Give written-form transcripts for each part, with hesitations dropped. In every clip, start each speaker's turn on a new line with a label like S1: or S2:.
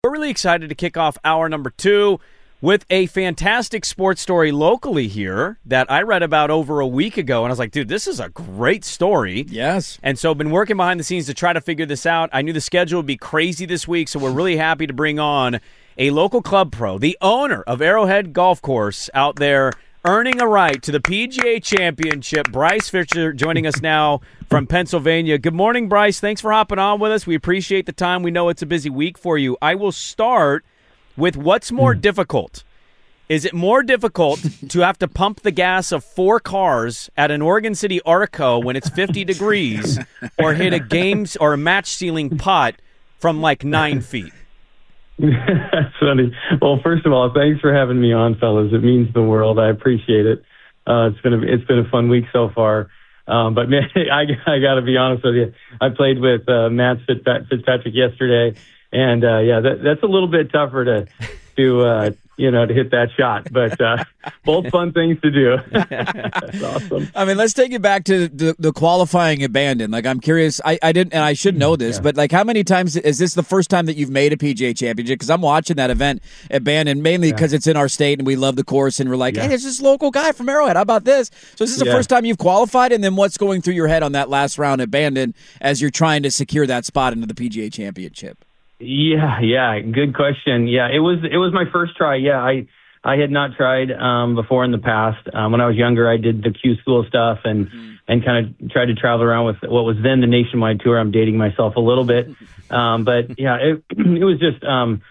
S1: We're really excited to kick off hour number 2 with a fantastic sports story locally here that I read about over a week ago, and I was like, dude, this is a great story.
S2: Yes.
S1: And so I've been working behind the scenes to try to figure this out. I knew the schedule would be crazy this week, so we're really happy to bring on a local club pro, the owner of Arrowhead Golf Course out there, earning a right to the PGA Championship. Bryce Fisher joining us now from Pennsylvania. Good morning, Bryce. Thanks for hopping on with us. We appreciate the time. We know it's a busy week for you. I will start with what's more difficult. Is it more difficult to have to pump the gas of 4 cars at an Oregon City Arco when it's 50 degrees or hit a games or a match-sealing putt from like 9 feet?
S3: That's funny. Well, first of all, thanks for having me on, fellas. It means the world. I appreciate it. It's been a fun week so far. But man, I got to be honest with you. I played with Matt Fitzpatrick yesterday, and that's a little bit tougher to hit that shot. But both fun things to do. That's awesome.
S2: I mean, let's take it back to the qualifying abandon. Like, I'm curious. I didn't, and I should know this, but like, how many times is this the first time that you've made a PGA Championship? Because I'm watching that event abandon mainly because it's in our state and we love the course, and we're like, hey, there's this local guy from Arrowhead. How about this? So is this the first time you've qualified? And then what's going through your head on that last round abandon as you're trying to secure that spot into the PGA Championship?
S3: Yeah. Good question. Yeah, it was my first try. Yeah, I had not tried before in the past. When I was younger, I did the Q School stuff and kind of tried to travel around with what was then the Nationwide Tour. I'm dating myself a little bit, but yeah, it was just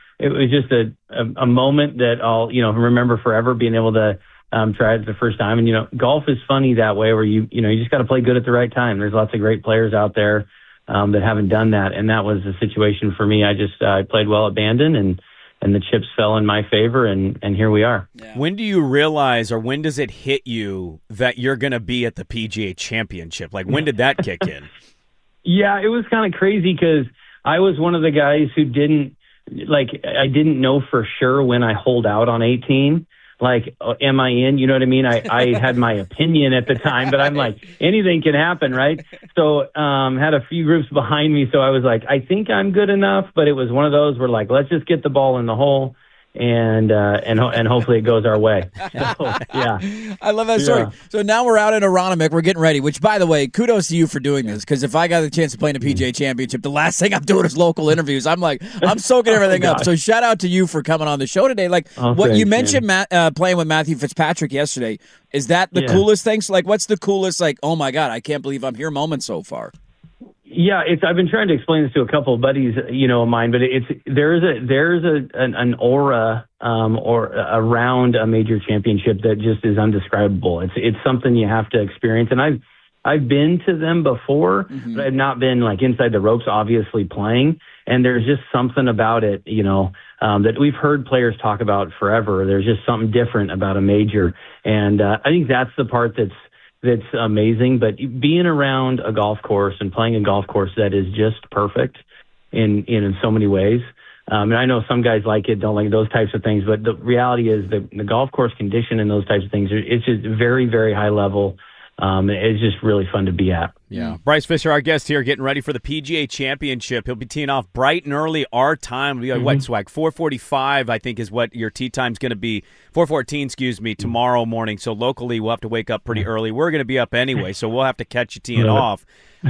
S3: a moment that I'll remember forever. Being able to try it the first time, and golf is funny that way, where you just got to play good at the right time. There's lots of great players out there that haven't done that, and that was the situation for me. I played well at Bandon, and the chips fell in my favor, and here we are.
S1: Yeah. When do you realize, or when does it hit you that you're going to be at the PGA Championship? Like, when did that kick in?
S3: Yeah, it was kind of crazy because I was one of the guys who I didn't know for sure when I hold out on 18. Like, am I in? You know what I mean? I had my opinion at the time, but I'm like, anything can happen, right? So had a few groups behind me, so I was like, I think I'm good enough, but it was one of those where, like, let's just get the ball in the hole, and hopefully it goes our way. So, yeah.
S2: I love that story. Yeah. So now we're out in Aronimink. We're getting ready, which, by the way, kudos to you for doing this, because if I got the chance to play in a PGA Championship, the last thing I'm doing is local interviews. I'm soaking everything up. So shout out to you for coming on the show today. Like, you mentioned playing with Matthew Fitzpatrick yesterday. Is that the coolest thing? So, like, what's the coolest, like, oh my God, I can't believe I'm here moment so far?
S3: Yeah, I've been trying to explain this to a couple of buddies, of mine, but there's an aura or around a major championship that just is undescribable. It's something you have to experience, and I've been to them before, but I've not been like inside the ropes, obviously playing. And there's just something about it, that we've heard players talk about forever. There's just something different about a major, and I think that's the part that's amazing. But being around a golf course and playing a golf course that is just perfect in so many ways. And I know some guys like it, don't like those types of things, but the reality is that the golf course condition and those types of things, it's just very, very high level. It's just really fun to be at.
S1: Yeah. Bryce Fisher, our guest here, getting ready for the PGA Championship. He'll be teeing off bright and early our time. It'll be like, Swag? 4:45, I think, is what your tee time's going to be. 4:14, tomorrow morning. So locally, we'll have to wake up pretty early. We're going to be up anyway, so we'll have to catch you teeing off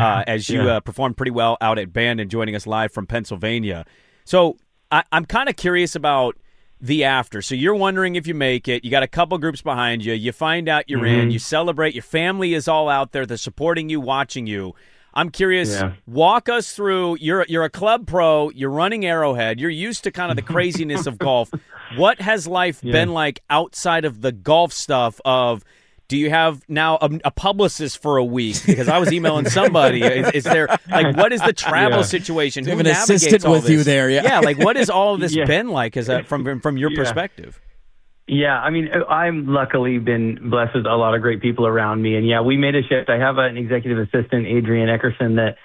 S1: as you perform pretty well out at Bandon, joining us live from Pennsylvania. So I'm kind of curious about the after. So you're wondering if you make it. You got a couple groups behind you. You find out you're in. You celebrate. Your family is all out there. They're supporting you, watching you. I'm curious, walk us through. You're a club pro. You're running Arrowhead. You're used to kind of the craziness of golf. What has life been like outside of the golf stuff of, do you have now a publicist for a week? Because I was emailing somebody. Is there, like, what is the travel situation?
S2: Who have an assistant with you there?
S1: Yeah, like, what has all of this been like from your perspective?
S3: Yeah, I mean, I'm luckily been blessed with a lot of great people around me. And, we made a shift. I have an executive assistant, Adrienne Eckerson, that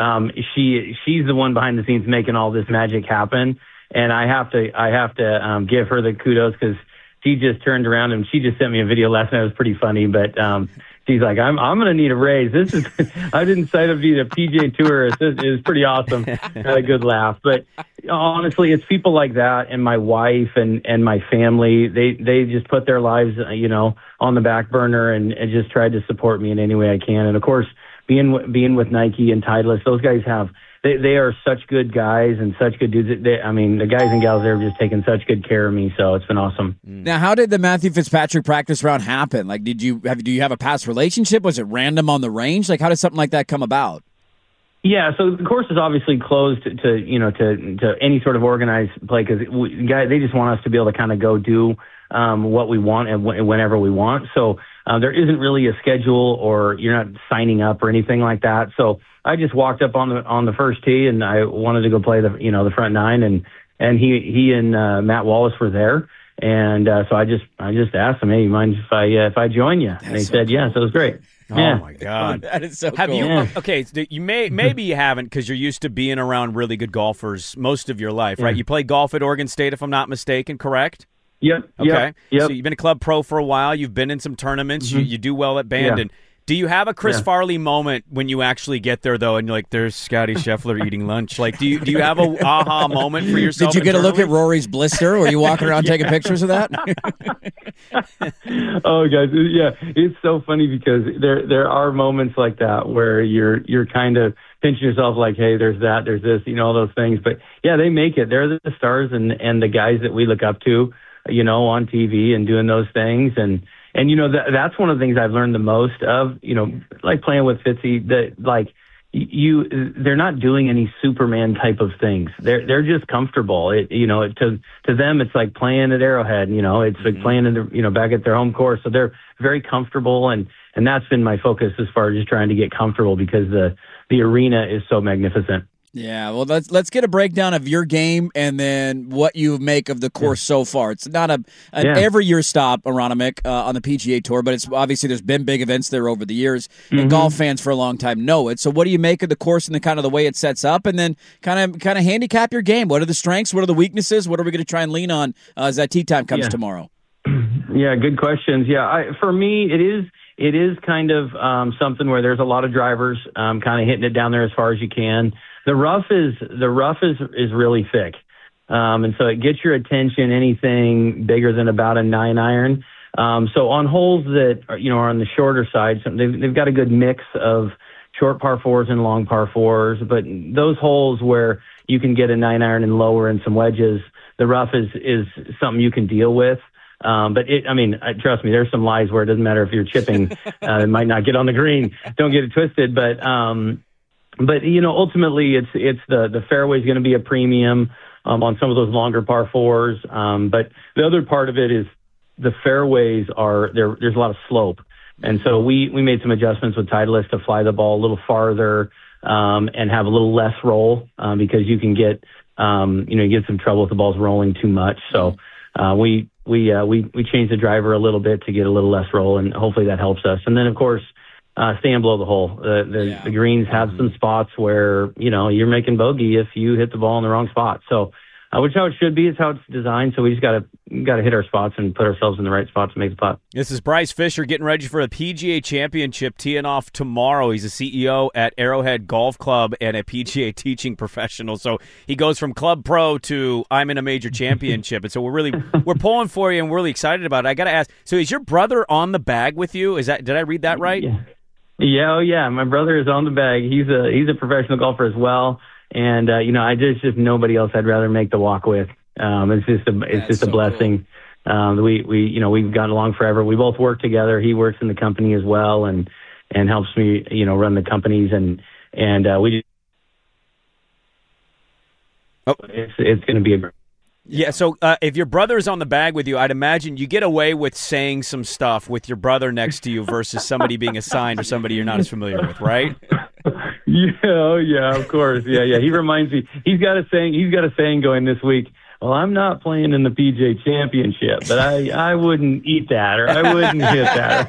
S3: she's the one behind the scenes making all this magic happen. And I have to give her the kudos, because she just turned around and she just sent me a video last night. It was pretty funny, but she's like, I'm going to need a raise. This is, I didn't sign up to be a PGA tourist. This is pretty awesome. Had a good laugh. But honestly, it's people like that and my wife and my family. They just put their lives, on the back burner and just tried to support me in any way I can. And of course, being with Nike and Titleist, those guys they are such good guys and such good dudes. The guys and gals there have just taken such good care of me, so it's been awesome.
S2: Now, how did the Matthew Fitzpatrick practice round happen? Like, do you have a past relationship? Was it random on the range? Like, how did something like that come about?
S3: Yeah, so the course is obviously closed to any sort of organized play because they just want us to be able to kind of go do what we want and whenever we want. So there isn't really a schedule, or you're not signing up or anything like that. So I just walked up on the first tee, and I wanted to go play the front nine, and he and Matt Wallace were there, and so I just asked him, hey, you mind if I join you? And they said, yeah, so it was great.
S1: Oh my God,
S2: that is so
S1: have
S2: cool.
S1: You okay? You maybe you haven't because you're used to being around really good golfers most of your life, right? You played golf at Oregon State, if I'm not mistaken, correct?
S3: Yep.
S1: Okay.
S3: Yep.
S1: So you've been a club pro for a while. You've been in some tournaments. You do well at Bandon. Yeah. Do you have a Chris Farley moment when you actually get there, though, and you're like, there's Scotty Scheffler eating lunch? Like, do you have a aha moment for yourself?
S2: Did you get a look at Rory's blister? Were you walking around taking pictures of that?
S3: Oh, guys, yeah, it's so funny because there are moments like that where you're kind of pinching yourself like, hey, there's that, there's this, all those things. But yeah, they make it. They're the stars and the guys that we look up to, on TV and doing those things. And that's one of the things I've learned the most of, like playing with Fitzy, that like they're not doing any Superman type of things. They're just comfortable. To them, it's like playing at Arrowhead, it's like playing in the, back at their home course. So they're very comfortable. And that's been my focus as far as just trying to get comfortable because the arena is so magnificent.
S2: Yeah, well, let's get a breakdown of your game and then what you make of the course so far. It's not an every year stop, Aronimik, on the PGA Tour, but it's obviously there's been big events there over the years, and golf fans for a long time know it. So what do you make of the course and the kind of the way it sets up, and then kind of handicap your game? What are the strengths? What are the weaknesses? What are we going to try and lean on as that tee time comes tomorrow?
S3: Yeah, good questions. Yeah, for me, it is kind of something where there's a lot of drivers kind of hitting it down there as far as you can. The rough is really thick, and so it gets your attention. Anything bigger than about a 9-iron. So on holes that are on the shorter side, they've got a good mix of short par fours and long par fours. But those holes where you can get a 9-iron and lower and some wedges, the rough is something you can deal with. But trust me, there's some lies where it doesn't matter if you're chipping, it might not get on the green. Don't get it twisted, but ultimately it's the fairway is going to be a premium on some of those longer par fours. But the other part of it is the fairways there's a lot of slope. And so we made some adjustments with Titleist to fly the ball a little farther, and have a little less roll, because you can get, you get some trouble if the ball's rolling too much. So, we changed the driver a little bit to get a little less roll, and hopefully that helps us. And then of course, staying below the hole. The greens have some spots where, you're making bogey if you hit the ball in the wrong spot. So, which is how it should be. It's how it's designed. So we just got to hit our spots and put ourselves in the right spot to make the putt.
S1: This is Bryce Fisher getting ready for a PGA Championship, teeing off tomorrow. He's a CEO at Arrowhead Golf Club and a PGA teaching professional. So he goes from club pro to I'm in a major championship. And so we're pulling for you, and we're really excited about it. I got to ask, so is your brother on the bag with you? Did I read that right?
S3: Yeah. Oh yeah. My brother is on the bag. He's a professional golfer as well. And, just nobody else I'd rather make the walk with. It's just a blessing. Cool. We've gotten along forever. We both work together. He works in the company as well and helps me, run the companies it's going to be a
S1: Yeah, so if your brother's on the bag with you, I'd imagine you get away with saying some stuff with your brother next to you versus somebody being assigned or somebody you're not as familiar with, right?
S3: Yeah, of course. Yeah. He reminds me. He's got a saying going this week. well, I'm not playing in the PGA Championship, but I wouldn't eat that, or I wouldn't hit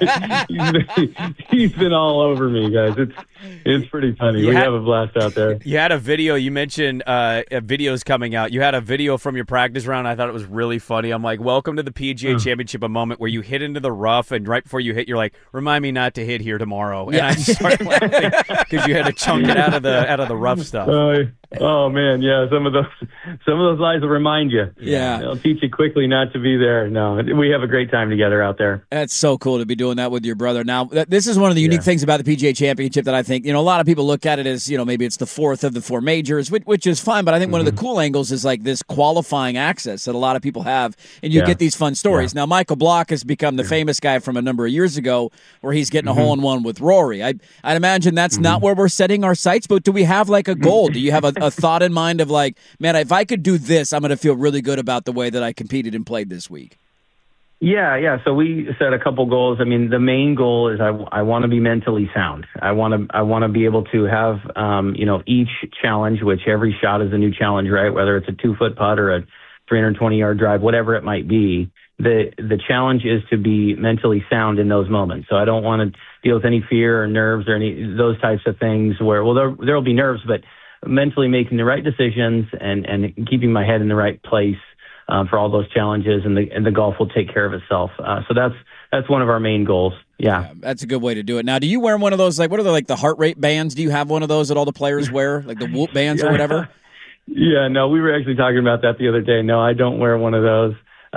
S3: that. He's been all over me, guys. It's pretty funny. We have a blast out there.
S1: You had a video. You mentioned videos coming out. You had a video from your practice round. I thought it was really funny. I'm like, welcome to the PGA Championship, a moment where you hit into the rough, and right before you hit, you're like, remind me not to hit here tomorrow. And I just started laughing because you had to chunk it out of the rough stuff.
S3: Oh man, yeah. Some of those lies will remind you.
S2: Yeah,
S3: they'll teach you quickly not to be there. No, we have a great time together out there.
S2: That's so cool to be doing that with your brother. Now, this is one of the unique things about the PGA Championship that I think, a lot of people look at it as, maybe it's the fourth of the four majors, which is fine. But I think one of the cool angles is like this qualifying access that a lot of people have, and you get these fun stories. Now, Michael Block has become the famous guy from a number of years ago, where he's getting a hole-in-one with Rory. I'd imagine that's not where we're setting our sights, but do we have like a goal? Do you have a thought in mind of like, man, if I could do this, I'm going to feel really good about the way that I competed and played this week?
S3: Yeah. So we set a couple goals. I mean, the main goal is I want to be mentally sound. I want to be able to have, each challenge, which every shot is a new challenge, right? Whether it's a 2-foot putt or a 320-yard drive, whatever it might be. The challenge is to be mentally sound in those moments. So I don't want to deal with any fear or nerves or any those types of things where, well, there'll be nerves, but mentally making the right decisions and keeping my head in the right place for all those challenges, and the golf will take care of itself. So that's one of our main goals. Yeah,
S2: that's a good way to do it. Now, do you wear one of those, like, what are they, like the heart rate bands? Do you have one of those that all the players wear, like the Whoop bands or whatever?
S3: Yeah, no, we were actually talking about that the other day. No, I don't wear one of those.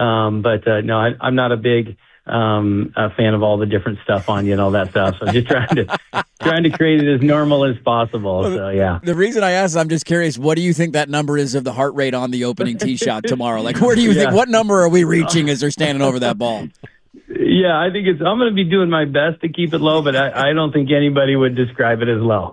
S3: No, I'm not a big a fan of all the different stuff on you and all that stuff. So just trying to create it as normal as possible. So yeah.
S2: The reason I asked, I'm just curious, what do you think that number is of the heart rate on the opening tee shot tomorrow? Like, where do you think, what number are we reaching as they're standing over that ball?
S3: Yeah, I think I'm going to be doing my best to keep it low, but I don't think anybody would describe it as low.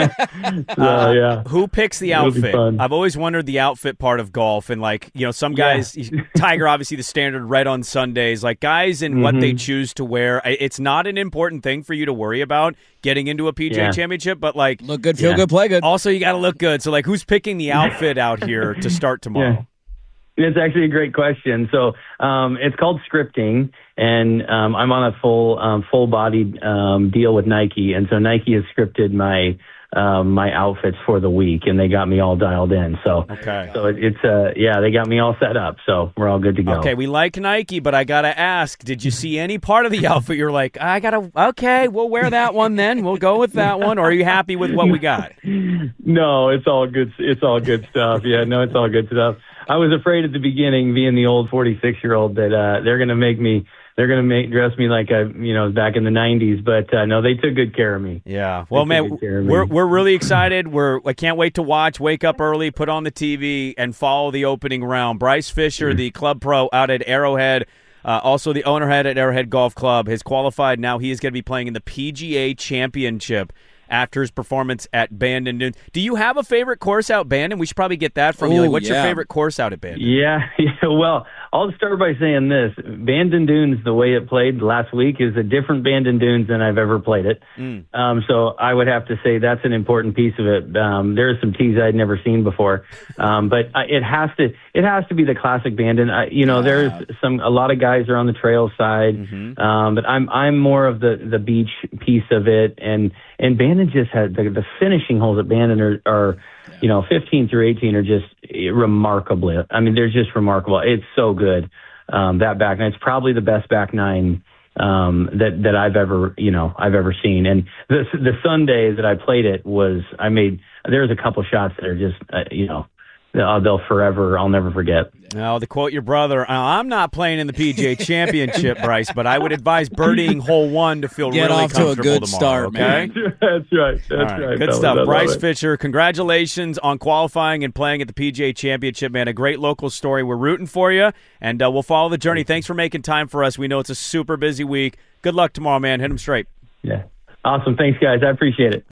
S3: So, yeah.
S1: Who picks the outfit? I've always wondered the outfit part of golf, and like, some guys, Tiger, obviously the standard red on Sundays, like guys and what they choose to wear. It's not an important thing for you to worry about getting into a PGA Championship, but like,
S2: look good, feel good, play good.
S1: Also, you got to look good. So like, who's picking the outfit out here to start tomorrow?
S3: Yeah. It's actually a great question. So it's called scripting, and I'm on a full body deal with Nike, and so Nike has scripted my outfits for the week, and they got me all dialed in. So it's they got me all set up, so we're all good to go.
S1: Okay, we like Nike, but I gotta ask, did you see any part of the outfit you're like, okay, we'll wear that one then, we'll go with that one, or are you happy with what we got?
S3: No, it's all good. It's all good stuff. Yeah, no, it's all good stuff. I was afraid at the beginning, being the old 46-year-old, that they're going to dress me like back in the 90s, but no, they took good care of me.
S1: Yeah. Well, man, we're really excited. I can't wait to watch, wake up early, put on the TV, and follow the opening round. Bryce Fisher, the club pro out at Arrowhead, also the owner head at Arrowhead Golf Club, has qualified. Now he is going to be playing in the PGA Championship after his performance at Bandon Dunes. Do you have a favorite course out Bandon? We should probably get that from you. Like, what's your favorite course out at Bandon?
S3: Yeah. Well, I'll start by saying this. Bandon Dunes, the way it played last week, is a different Bandon Dunes than I've ever played it. So I would have to say that's an important piece of it. There are some tees I'd never seen before. But it has to be the classic Bandon. There's a lot of guys are on the trail side. But I'm more of the beach piece of it, and Bandon just had the finishing holes at Bandon are 15 through 18 are just remarkable. I mean, they're just remarkable. It's so good. That back nine, it's probably the best back nine that I've ever seen. And the Sunday that I played it there's a couple shots that are just they'll forever. I'll never forget.
S1: Now, to quote your brother, I'm not playing in the PGA Championship, Bryce, but I would advise birdieing hole 1 to feel really comfortable tomorrow.
S2: Get off to a good start,
S1: okay?
S2: Man.
S3: That's right. That's right.
S1: Good stuff. Bryce Fisher, congratulations on qualifying and playing at the PGA Championship, man. A great local story. We're rooting for you, and we'll follow the journey. Thanks for making time for us. We know it's a super busy week. Good luck tomorrow, man. Hit them straight.
S3: Yeah. Awesome. Thanks, guys. I appreciate it.